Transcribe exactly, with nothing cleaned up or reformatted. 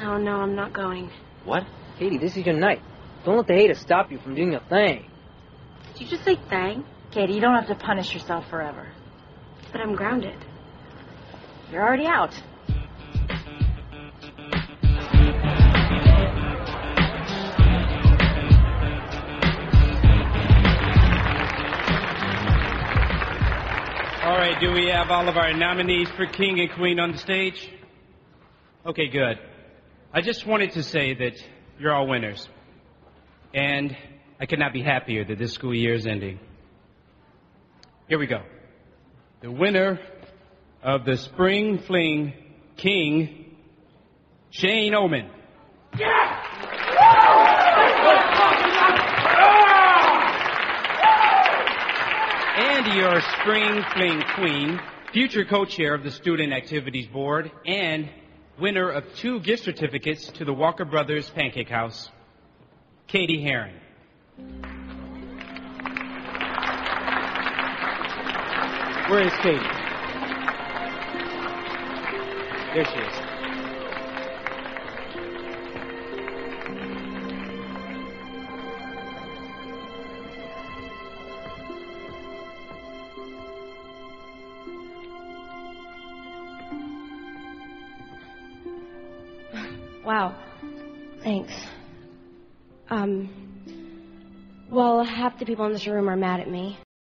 Oh, no, I'm not going. What? Katie, this is your night. Don't let the haters stop you from doing your thing. Did you just say thang? Katie, you don't have to punish yourself forever. But I'm grounded. You're already out. All right, do we have all of our nominees for King and Queen on the stage? Okay, good. I just wanted to say that you're all winners. And I could not be happier that this school year is ending. Here we go. The winner of the Spring Fling King, Shane Oman. Yeah! And your Spring Fling Queen, future co-chair of the Student Activities Board, and winner of two gift certificates to the Walker Brothers Pancake House, Katie Herring. Where is Katie? There she is. Wow. Thanks. Um, well, half the people in this room are mad at me.